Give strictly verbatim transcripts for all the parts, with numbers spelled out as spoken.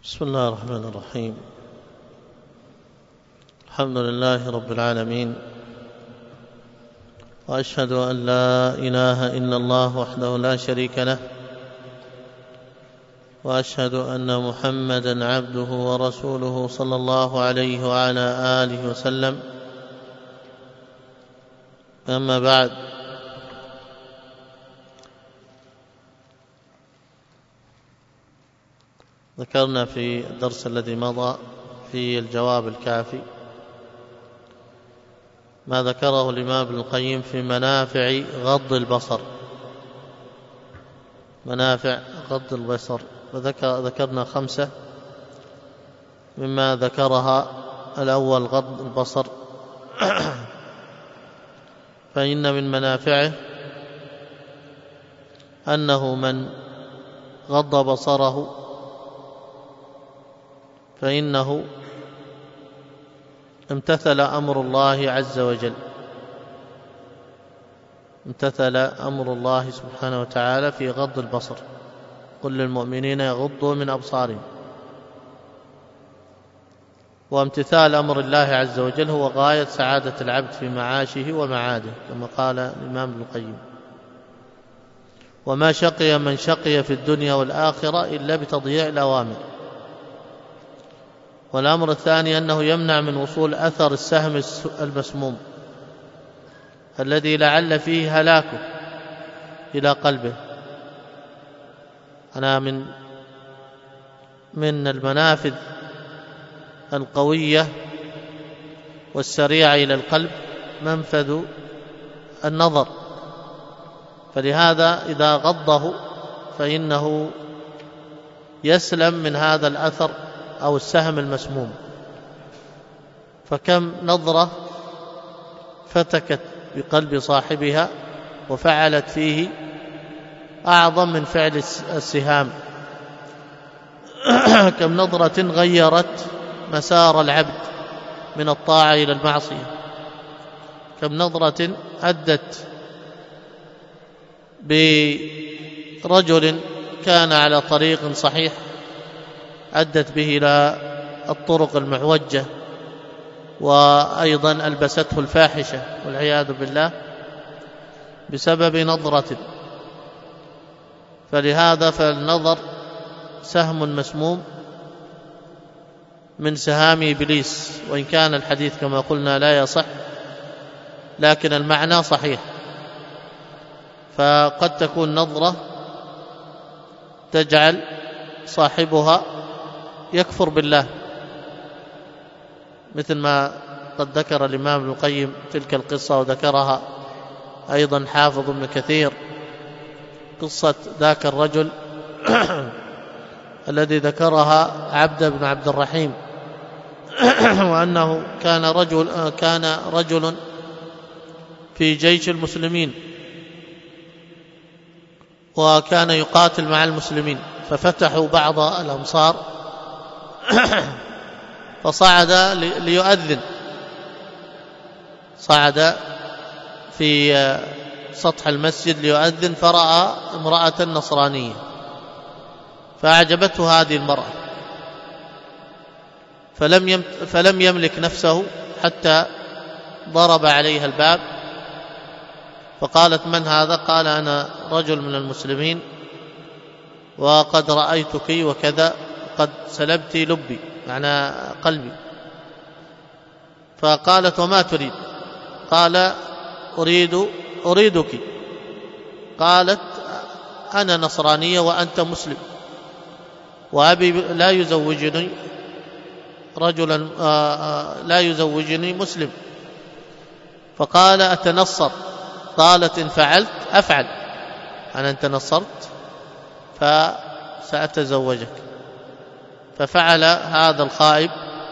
بسم الله الرحمن الرحيم. الحمد لله رب العالمين، وأشهد أن لا إله إلا الله وحده لا شريك له، وأشهد أن محمدًا عبده ورسوله صلى الله عليه وعلى آله وسلم. أما بعد، ذكرنا في الدرس الذي مضى في الجواب الكافي ما ذكره الإمام ابن القيم في منافع غض البصر، منافع غض البصر، وذكرنا خمسة مما ذكرها. الأول غض البصر، فإن من منافعه أنه من غض بصره فإنه امتثل أمر الله عز وجل، امتثل أمر الله سبحانه وتعالى في غض البصر. قل للمؤمنين يغضوا من أبصارهم. وامتثال أمر الله عز وجل هو غاية سعادة العبد في معاشه ومعاده، كما قال الإمام ابن القيم: وما شقي من شقي في الدنيا والآخرة إلا بتضييع الأوامر. والأمر الثاني أنه يمنع من وصول أثر السهم المسموم الذي لعل فيه هلاكه إلى قلبه. أنا من من المنافذ القوية والسريعة إلى القلب منفذ النظر، فلهذا إذا غضه فإنه يسلم من هذا الأثر أو السهم المسموم. فكم نظرة فتكت بقلب صاحبها وفعلت فيه أعظم من فعل السهام. كم نظرة غيرت مسار العبد من الطاعة إلى المعصية. كم نظرة أدت برجل كان على طريق صحيح أدت به إلى الطرق المعوجة، وأيضا ألبسته الفاحشة والعياذ بالله بسبب نظرة. فلهذا فالنظر سهم مسموم من سهام إبليس، وإن كان الحديث كما قلنا لا يصح، لكن المعنى صحيح. فقد تكون نظرة تجعل صاحبها يكفر بالله، مثل ما قد ذكر الإمام ابن القيم تلك القصة، وذكرها أيضا حافظ ابن كثير، قصة ذاك الرجل الذي ذكرها عبد بن عبد الرحيم، وأنه كان رجل كان رجل في جيش المسلمين، وكان يقاتل مع المسلمين، ففتحوا بعض الأمصار فصعد ليؤذن، صعد في سطح المسجد ليؤذن، فرأى امرأة نصرانية فأعجبته هذه المرأة، فلم فلم يملك نفسه حتى ضرب عليها الباب، فقالت: من هذا؟ قال: أنا رجل من المسلمين، وقد رأيتك وكذا، قد سلبت لبي، معنى قلبي. فقالت: وما تريد؟ قال: أريد أريدك. قالت: أنا نصرانية وأنت مسلم، وأبي لا يزوجني رجلا لا يزوجني مسلم. فقال: أتنصر؟ قالت: إن فعلت أفعل، أنا أن تنصرت فسأتزوجك. ففعل هذا الخائب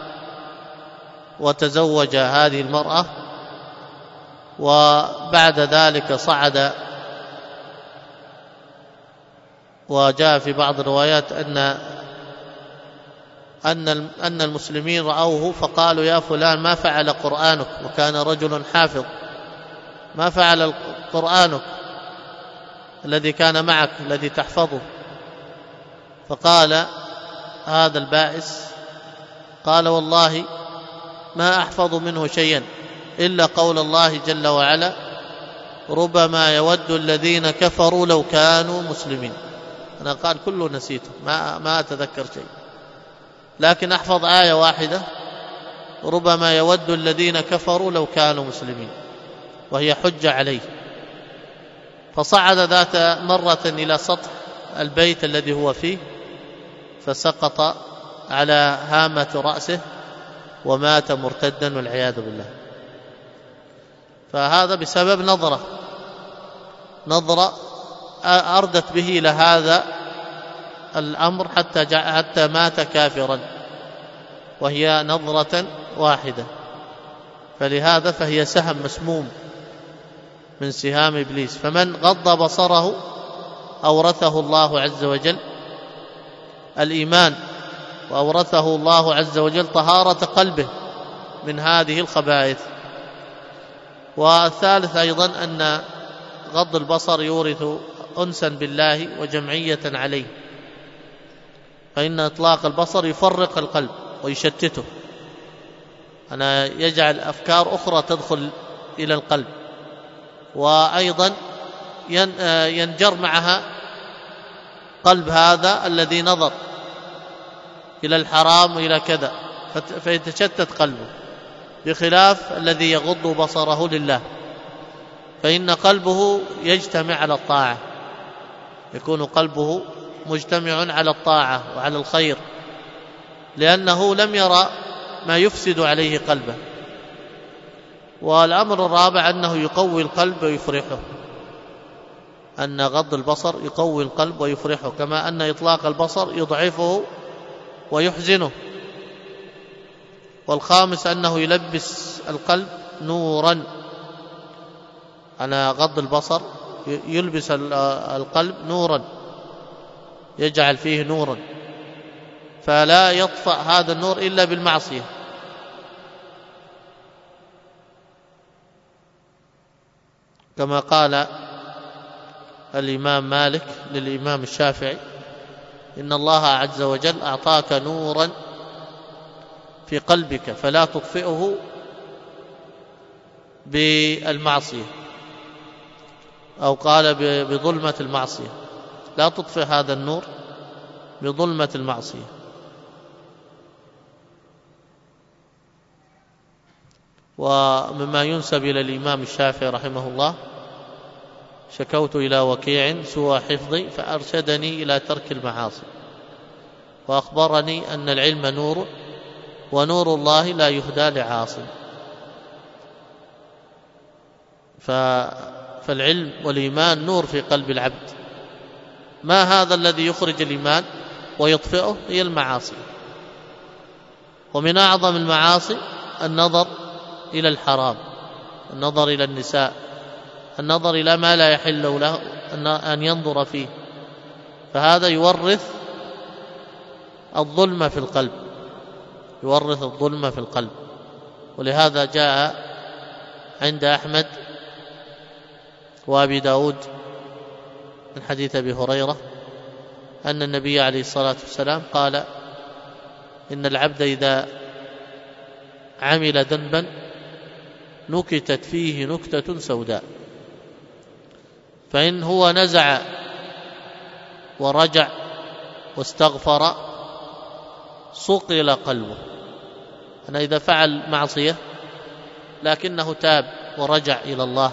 وتزوج هذه المرأة. وبعد ذلك صعد، وجاء في بعض الروايات أن أن أن المسلمين رأوه فقالوا: يا فلان، ما فعل قرآنك؟ وكان رجل حافظ. ما فعل قرآنك الذي كان معك الذي تحفظه؟ فقال: هذا البائس قال والله ما أحفظ منه شيئا إلا قول الله جل وعلا ربما يود الذين كفروا لو كانوا مسلمين. أنا قال كله نسيته، ما, ما أتذكر شيء، لكن أحفظ آية واحدة ربما يود الذين كفروا لو كانوا مسلمين، وهي حجة عليه. فصعد ذات مرة إلى سطح البيت الذي هو فيه فسقط على هامة رأسه ومات مرتدا والعياذ بالله. فهذا بسبب نظرة نظرة أردت به إلى هذا الأمر حتى حتى مات كافرا، وهي نظرة واحدة. فلهذا فهي سهم مسموم من سهام إبليس. فمن غض بصره أورثه الله عز وجل الإيمان، وأورثه الله عز وجل طهارة قلبه من هذه الخبائث. والثالث أيضا أن غض البصر يورث أنسا بالله وجمعية عليه، فإن إطلاق البصر يفرق القلب ويشتته، أنا يجعل أفكار أخرى تدخل إلى القلب، وأيضا ينجر معها قلب هذا الذي نظر إلى الحرام وإلى كذا فيتشتت قلبه، بخلاف الذي يغض بصره لله، فإن قلبه يجتمع على الطاعة، يكون قلبه مجتمع على الطاعة وعلى الخير، لأنه لم يرى ما يفسد عليه قلبه. والأمر الرابع أنه يقوي القلب ويفرحه، أن غض البصر يقوي القلب ويفرحه، كما أن إطلاق البصر يضعفه ويحزنه. والخامس أنه يلبس القلب نورا، أنا غض البصر يلبس القلب نورا، يجعل فيه نورا، فلا يطفأ هذا النور إلا بالمعصية. كما قال الإمام مالك للإمام الشافعي إن الله عز وجل أعطاك نورا في قلبك فلا تطفئه بالمعصية، أو قال بظلمة المعصية، لا تطفئ هذا النور بظلمة المعصية. ومما ينسب إلى الإمام الشافعي رحمه الله شكوت إلى وكيع سوء حفظي فأرشدني إلى ترك المعاصي، وأخبرني أن العلم نور ونور الله لا يهدى لعاص. فالعلم والإيمان نور في قلب العبد. ما هذا الذي يخرج الإيمان ويطفئه؟ هي المعاصي. ومن أعظم المعاصي النظر إلى الحرام، النظر إلى النساء، النظر إلى ما لا يحل له أن ينظر فيه، فهذا يورث الظلم في القلب، يورث الظلم في القلب. ولهذا جاء عند أحمد وأبي داود من حديث أبي هريرة أن النبي عليه الصلاة والسلام قال إن العبد إذا عمل ذنبا نكتت فيه نكتة سوداء، فإن هو نزع ورجع واستغفر صقل قلبه. أنا إذا فعل معصية لكنه تاب ورجع إلى الله،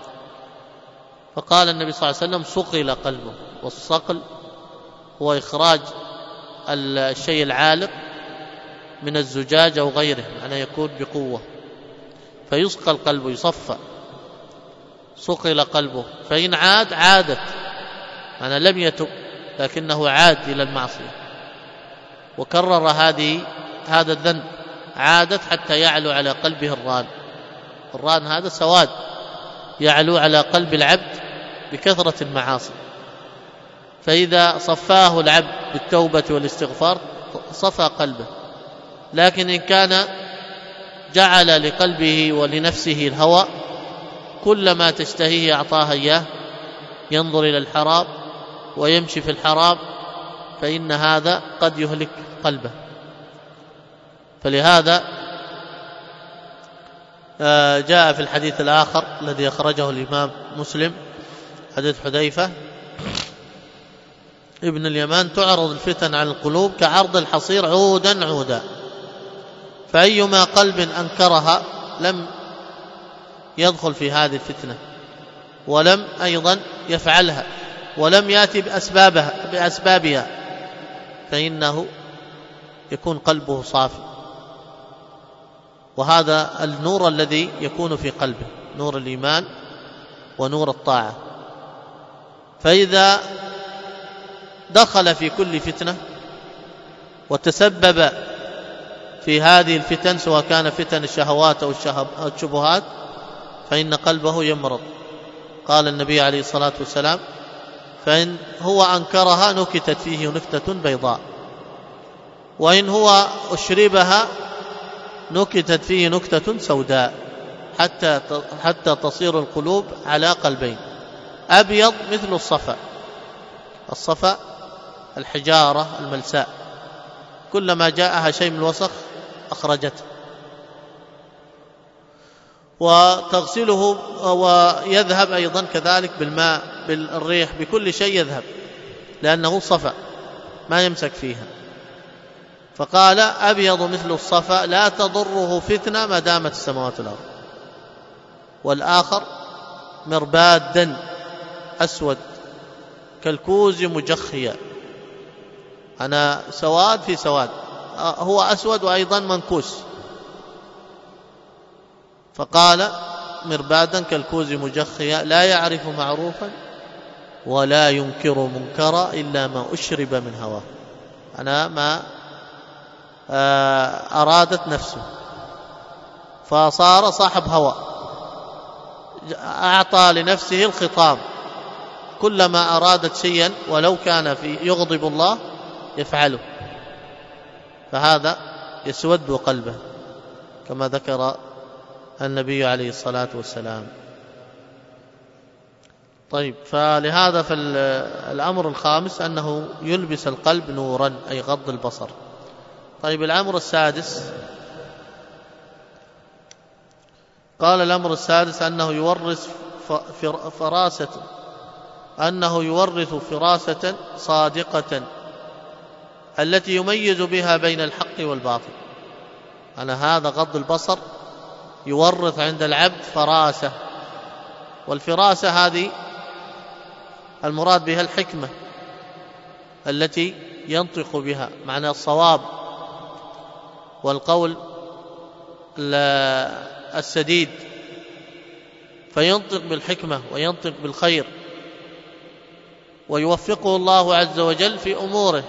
فقال النبي صلى الله عليه وسلم صقل قلبه. والصقل هو إخراج الشيء العالق من الزجاج أو غيره، معناه يكون بقوة، فيصقل القلب يصفى، صقل قلبه. فإن عاد عادت، أنا لم يتب لكنه عاد إلى المعصية وكرر هذه هذا الذنب، عادت حتى يعلو على قلبه الران. الران هذا سواد يعلو على قلب العبد بكثرة المعاصي، فإذا صفاه العبد بالتوبة والاستغفار صفى قلبه. لكن إن كان جعل لقلبه ولنفسه الهوى، كلما تشتهيه أعطاها إياه، ينظر إلى الحرام ويمشي في الحرام، فإن هذا قد يهلك قلبه. فلهذا جاء في الحديث الآخر الذي أخرجه الإمام مسلم حديث حذيفة ابن اليمان: تعرض الفتن على القلوب كعرض الحصير عودا عودا، فأيما قلب أنكرها لم يدخل في هذه الفتنة ولم أيضا يفعلها ولم يأتي بأسبابها بأسبابها فإنه يكون قلبه صافي. وهذا النور الذي يكون في قلبه نور الإيمان ونور الطاعة. فإذا دخل في كل فتنة وتسبب في هذه الفتن سواء كان فتن الشهوات أو الشبهات فإن قلبه يمرض. قال النبي عليه الصلاة والسلام: فإن هو أنكرها نكتت فيه نكتة بيضاء، وإن هو أشربها نكتت فيه نكتة سوداء، حتى حتى تصير القلوب على قلبين: أبيض مثل الصفا. الصفا الحجارة الملساء، كلما جاءها شيء من الوسخ أخرجته، وتغسله ويذهب أيضا كذلك بالماء بالريح بكل شيء يذهب، لأنه صفا ما يمسك فيها. فقال: أبيض مثل الصفا لا تضره فتنة ما دامت السماوات والأرض. والآخر مربادا أسود كالكوز مجخيا، أنا سواد في سواد، هو أسود وأيضا منكوس. فقال: مربادا كالكوز مجخيا لا يعرف معروفا ولا ينكر منكرا إلا ما أشرب من هواه. أنا ما أرادت نفسه فصار صاحب هوى، أعطى لنفسه الخطام، كلما أرادت شيئا ولو كان في يغضب الله يفعله، فهذا يسود قلبه كما ذكر النبي عليه الصلاة والسلام. طيب، فلهذا فالأمر الخامس أنه يلبس القلب نورا أي غض البصر. طيب، الأمر السادس قال: الأمر السادس أنه يورث فراسة أنه يورث فراسة صادقة التي يميز بها بين الحق والباطل. أنا هذا غض البصر يورث عند العبد فراسة، والفراسة هذه المراد بها الحكمة التي ينطق بها، معنى الصواب والقول السديد، فينطق بالحكمة وينطق بالخير ويوفقه الله عز وجل في أموره.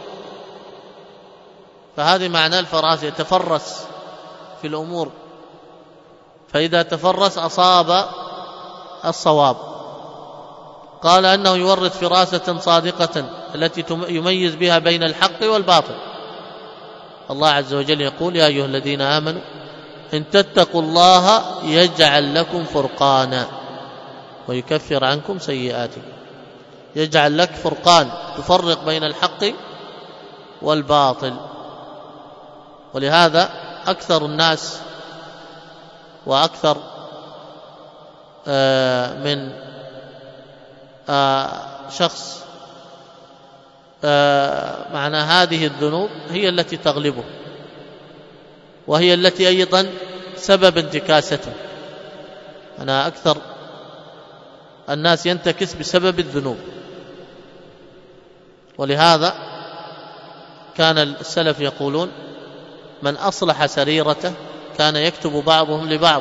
فهذه معنى الفراسة، يتفرس في الأمور، فإذا تفرس أصاب الصواب. قال أنه يورث فراسة صادقة التي يميز بها بين الحق والباطل. الله عز وجل يقول: يا أيها الذين آمنوا إن تتقوا الله يجعل لكم فرقانا ويكفر عنكم سيئاتكم. يجعل لك فرقان تفرق بين الحق والباطل. ولهذا أكثر الناس وأكثر من شخص معنى هذه الذنوب هي التي تغلبه، وهي التي أيضا سبب انتكاسته. أنا أكثر الناس ينتكس بسبب الذنوب. ولهذا كان السلف يقولون: من أصلح سريرته كان يكتب بعضهم لبعض،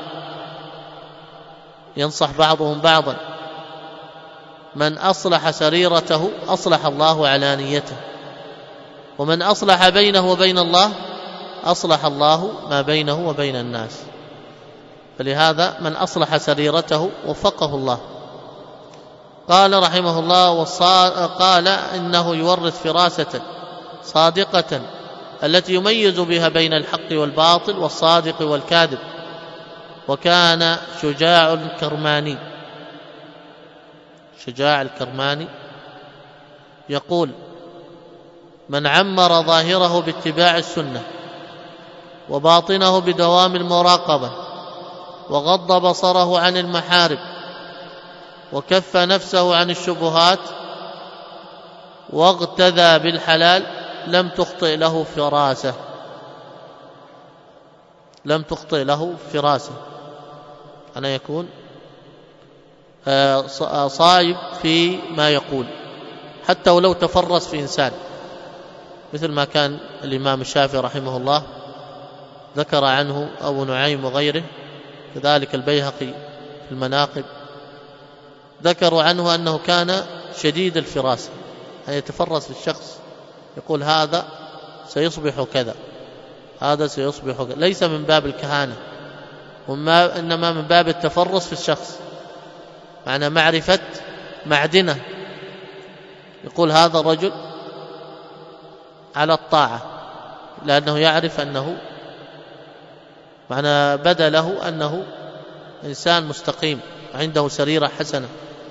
ينصح بعضهم بعضا. من أصلح سريرته أصلح الله علانيته، ومن أصلح بينه وبين الله أصلح الله ما بينه وبين الناس. فلهذا من أصلح سريرته وفقه الله. قال رحمه الله: قال إنه يورث فراسة صادقة التي يميز بها بين الحق والباطل والصادق والكاذب. وكان شجاع الكرماني شجاع الكرماني يقول: من عمر ظاهره باتباع السنة وباطنه بدوام المراقبة وغض بصره عن المحارم وكف نفسه عن الشبهات واغتذى بالحلال لم تخطئ له فراسة لم تخطئ له فراسة أنا يكون صائب في ما يقول حتى ولو تفرس في إنسان، مثل ما كان الإمام الشافعي رحمه الله ذكر عنه أبو نعيم وغيره، كذلك البيهقي في المناقب ذكروا عنه أنه كان شديد الفراسة، أن يتفرس في الشخص يقول هذا سيصبح كذا هذا سيصبح كذا، ليس من باب الكهانة وإنما من باب التفرس في الشخص، معنى معرفة معدنه. يقول هذا الرجل على الطاعة لأنه يعرف أنه معنى بدا له أنه إنسان مستقيم عنده سريرة حسنة،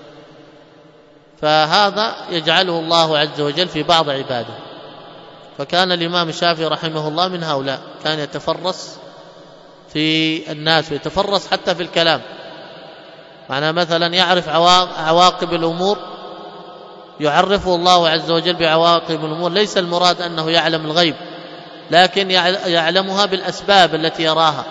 فهذا يجعله الله عز وجل في بعض عباده. فكان الإمام الشافعي رحمه الله من هؤلاء، كان يتفرس في الناس ويتفرس حتى في الكلام، معنى مثلا يعرف عواقب الأمور، يعرفه الله عز وجل بعواقب الأمور، ليس المراد أنه يعلم الغيب، لكن يعلمها بالأسباب التي يراها،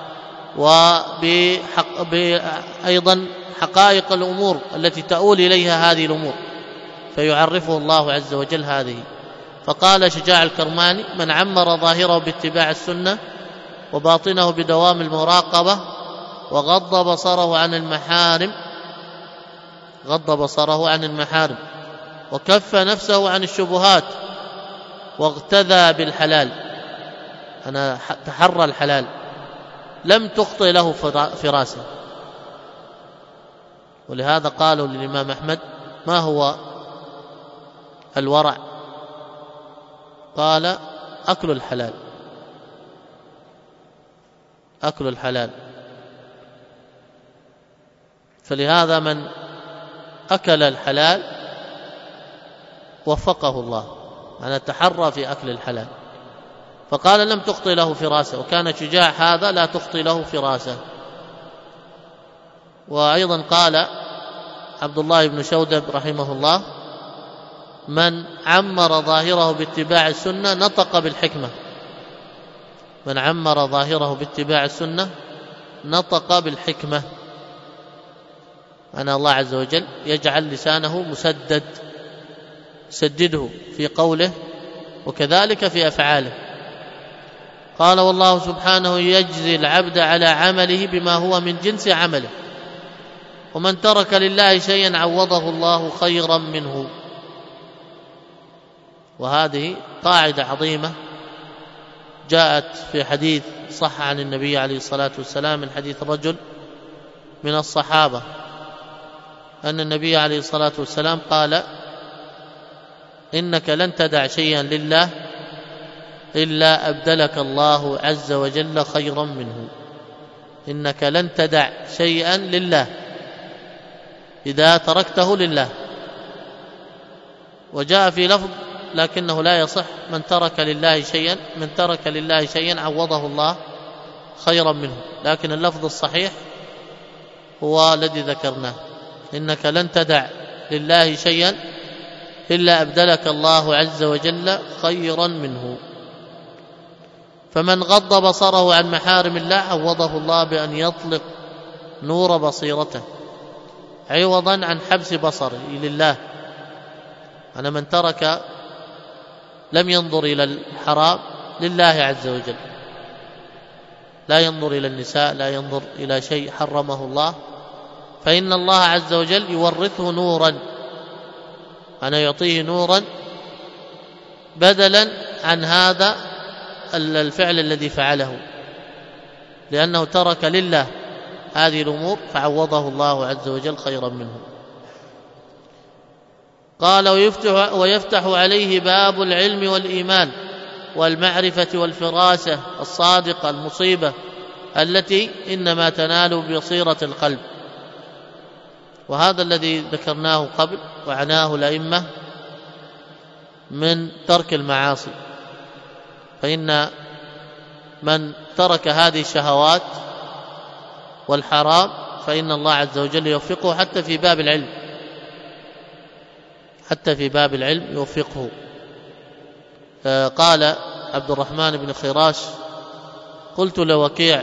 وأيضا حقائق الأمور التي تؤول إليها هذه الأمور، فيعرفه الله عز وجل هذه. فقال شجاع الكرماني: من عمر ظاهره باتباع السنة وباطنه بدوام المراقبة وغض بصره عن المحارم غض بصره عن المحارم وكف نفسه عن الشبهات واغتذى بالحلال، أنا تحرى الحلال، لم تخطئ له فراسة. ولهذا قالوا للإمام أحمد: ما هو الورع؟ قال: أكل الحلال أكل الحلال. فلهذا من أكل الحلال وفقه الله، أنا تحرى في أكل الحلال. فقال: لم تخطئ له فراسة، وكان شجاع هذا لا تخطئ له فراسة. وأيضا قال عبد الله بن شودب رحمه الله: من عمر ظاهره باتباع السنة نطق بالحكمة من عمر ظاهره باتباع السنة نطق بالحكمة، أن الله عز وجل يجعل لسانه مسدد، سدده في قوله وكذلك في أفعاله. قال: والله سبحانه يجزي العبد على عمله بما هو من جنس عمله، ومن ترك لله شيئا عوضه الله خيرا منه. وهذه قاعدة عظيمة جاءت في حديث صح عن النبي عليه الصلاة والسلام من حديث رجل من الصحابة أن النبي عليه الصلاة والسلام قال: إنك لن تدع شيئا لله إلا أبدلك الله عز وجل خيرا منه. إنك لن تدع شيئا لله إذا تركته لله. وجاء في لفظ لكنه لا يصح: من ترك لله شيئا من ترك لله شيئا عوضه الله خيرا منه، لكن اللفظ الصحيح هو الذي ذكرناه: إنك لن تدع لله شيئا إلا أبدلك الله عز وجل خيرا منه. فمن غض بصره عن محارم الله عوضه الله بأن يطلق نور بصيرته عوضا عن حبس بصره لله. أنا من ترك لم ينظر إلى الحرام لله عز وجل، لا ينظر إلى النساء، لا ينظر إلى شيء حرمه الله، فإن الله عز وجل يورثه نورا، أنا يعطيه نورا بدلا عن هذا الفعل الذي فعله، لأنه ترك لله هذه الأمور فعوضه الله عز وجل خيرا منه. قال: ويفتح, ويفتح عليه باب العلم والإيمان والمعرفة والفراسة الصادقة المصيبة التي إنما تنال بصيرة القلب. وهذا الذي ذكرناه قبل وعناه الأئمة من ترك المعاصي، فإن من ترك هذه الشهوات والحرام فإن الله عز وجل يوفقه حتى في باب العلم، حتى في باب العلم يوفقه. قال عبد الرحمن بن خراش: قلت لوكيع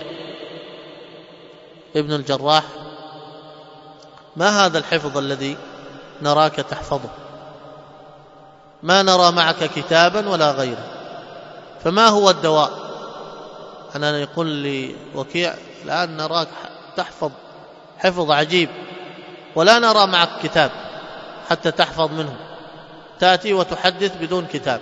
ابن الجراح: ما هذا الحفظ الذي نراك تحفظه؟ ما نرى معك كتابا ولا غيره، فما هو الدواء؟ أنا يقول لي وكيع: الآن نراك تحفظ حفظ عجيب ولا نرى معك كتاب حتى تحفظ منه، تأتي وتحدث بدون كتاب،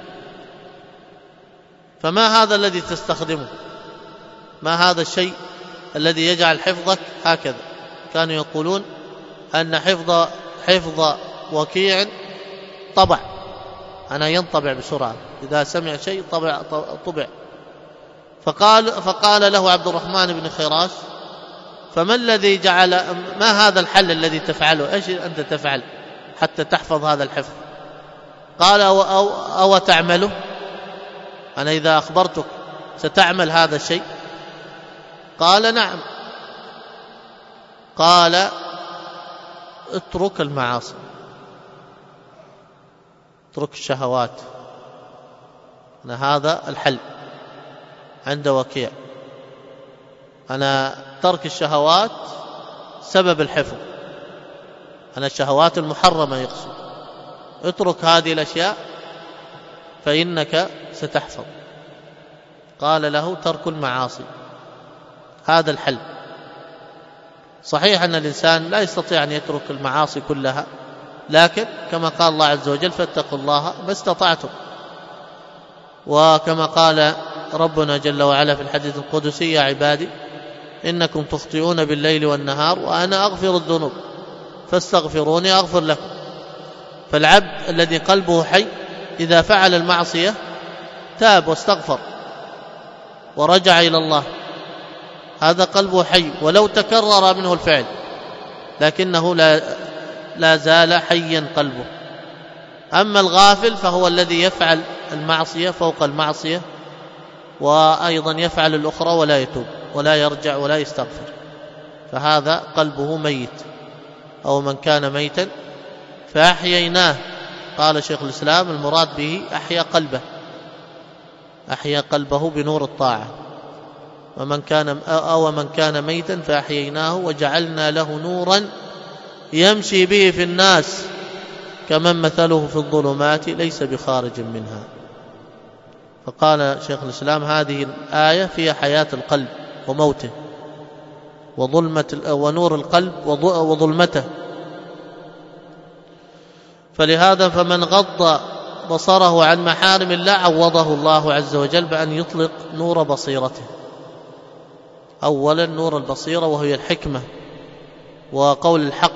فما هذا الذي تستخدمه؟ ما هذا الشيء الذي يجعل حفظك هكذا؟ كانوا يقولون أن حفظ حفظ وكيع طبع، أنا ينطبع بسرعة، إذا سمع شيء طبع طبع. فقال فقال له عبد الرحمن بن خراش: فما الذي جعل ما هذا الحل الذي تفعله؟ ايش أنت تفعل حتى تحفظ هذا الحفظ؟ قال: أو, أو, أو تعمله؟ أنا إذا أخبرتك ستعمل هذا الشيء؟ قال: نعم. قال: اترك المعاصي، اترك الشهوات. أنا هذا الحل عند وكيع، أنا ترك الشهوات سبب الحفظ، أنا الشهوات المحرمة يقصد، اترك هذه الأشياء فإنك ستحفظ. قال له: ترك المعاصي، هذا الحل. صحيح أن الإنسان لا يستطيع أن يترك المعاصي كلها، لكن كما قال الله عز وجل: فاتقوا الله ما استطعتم. وكما قال ربنا جل وعلا في الحديث القدسي: يا عبادي إنكم تخطئون بالليل والنهار وأنا أغفر الذنوب فاستغفروني أغفر لكم. فالعبد الذي قلبه حي إذا فعل المعصية تاب واستغفر ورجع إلى الله، هذا قلبه حي ولو تكرر منه الفعل، لكنه لا, لا زال حيا قلبه. أما الغافل فهو الذي يفعل المعصية فوق المعصية، وأيضا يفعل الأخرى ولا يتوب ولا يرجع ولا يستغفر، فهذا قلبه ميت. أو من كان ميتا فأحييناه، قال شيخ الإسلام المراد به أحيا قلبه، أحيا قلبه بنور الطاعة. ومن كان أو من كان ميتا فأحييناه وجعلنا له نورا يمشي به في الناس كمن مثله في الظلمات ليس بخارج منها. فقال شيخ الإسلام: هذه الآية فيها حياة القلب وموته وظلمة ونور القلب وظلمته. فلهذا فمن غض بصره عن محارم الله عوضه الله عز وجل بأن يطلق نور بصيرته. أولا نور البصيرة وهي الحكمة وقول الحق،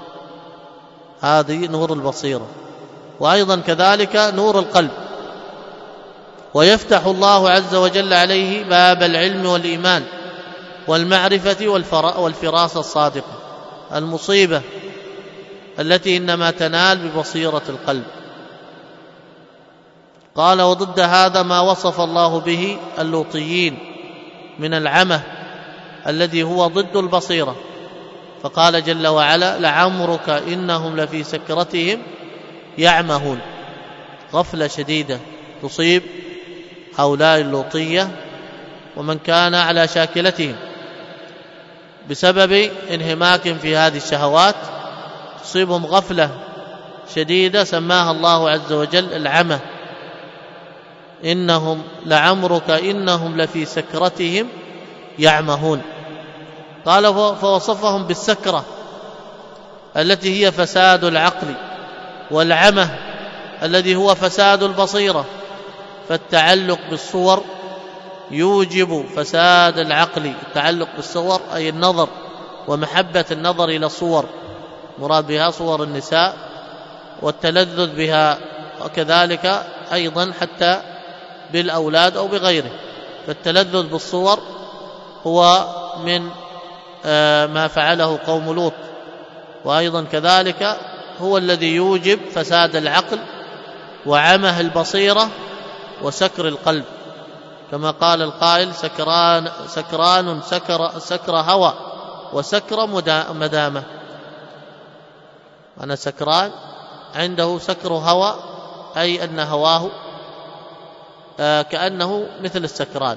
هذه نور البصيرة، وأيضا كذلك نور القلب. ويفتح الله عز وجل عليه باب العلم والإيمان والمعرفة والفراسة الصادقة، المصيبة التي إنما تنال ببصيرة القلب. قال: وضد هذا ما وصف الله به اللوطيين من العمى الذي هو ضد البصيرة، فقال جل وعلا: لعمرك إنهم لفي سكرتهم يعمهون. غفلة شديدة تصيب هؤلاء اللوطية ومن كان على شاكلتهم بسبب انهماك في هذه الشهوات، تصيبهم غفلة شديدة سماها الله عز وجل العمى. إنهم لعمرك إنهم لفي سكرتهم يعمهون. قال: فوصفهم بالسكرة التي هي فساد العقل، والعمى الذي هو فساد البصيرة. فالتعلق بالصور يوجب فساد العقل، التعلق بالصور أي النظر ومحبة النظر إلى الصور، مراد بها صور النساء والتلذذ بها، وكذلك أيضا حتى بالأولاد أو بغيره. فالتلذذ بالصور هو من ما فعله قوم لوط، وأيضا كذلك هو الذي يوجب فساد العقل وعمه البصيرة وسكر القلب، كما قال القائل: سكران سكران سكر, سكر هوى وسكر مدامة. أنا سكران عنده سكر هوى، أي أن هواه آه كأنه مثل السكران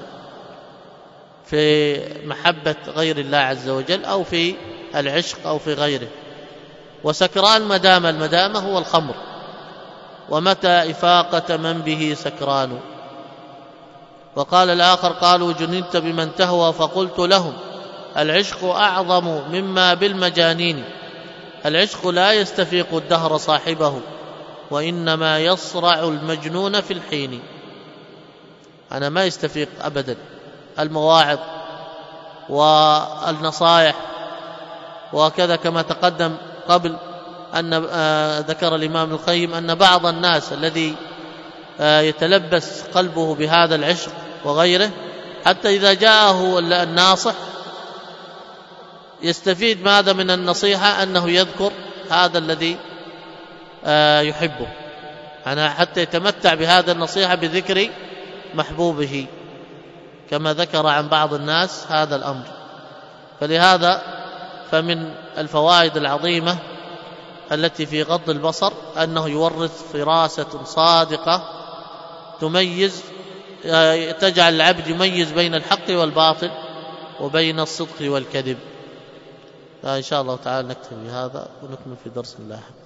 في محبة غير الله عز وجل أو في العشق أو في غيره. وسكران مدامة، المدامة هو الخمر. ومتى إفاقة من به سكران. وقال الآخر: قالوا: جننت بمن تهوى، فقلت لهم: العشق أعظم مما بالمجانين. العشق لا يستفيق الدهر صاحبه، وإنما يصرع المجنون في الحين. أنا ما يستفيق أبدا المواعظ والنصائح. وكذا كما تقدم قبل أن ذكر الإمام القيم أن بعض الناس الذي يتلبس قلبه بهذا العشق وغيره، حتى إذا جاءه الناصح يستفيد ماذا من النصيحة؟ أنه يذكر هذا الذي يحبه، أنا حتى يتمتع بهذا النصيحة بذكر محبوبه، كما ذكر عن بعض الناس هذا الأمر. فلهذا فمن الفوائد العظيمة التي في غض البصر أنه يورث فراسة صادقة تميز تجعل العبد يميز بين الحق والباطل وبين الصدق والكذب. إن شاء الله تعالى نكتفي بهذا ونكمل في درس الله.